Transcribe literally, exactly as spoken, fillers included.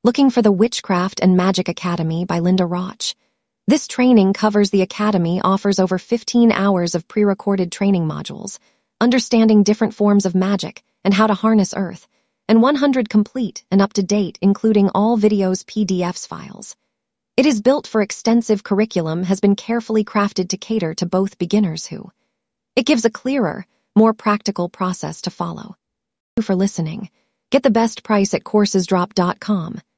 Looking for the Witchcraft and Magic Academy by Linda Roch. This training covers the academy offers over fifteen hours of pre-recorded training modules, understanding different forms of magic and how to harness earth, and one hundred complete and up-to-date, including all videos, P D Fs, files. It is built for extensive curriculum, has been carefully crafted to cater to both beginners who. It gives a clearer, more practical process to follow. Thank you for listening. Get the best price at coursesdrop dot com.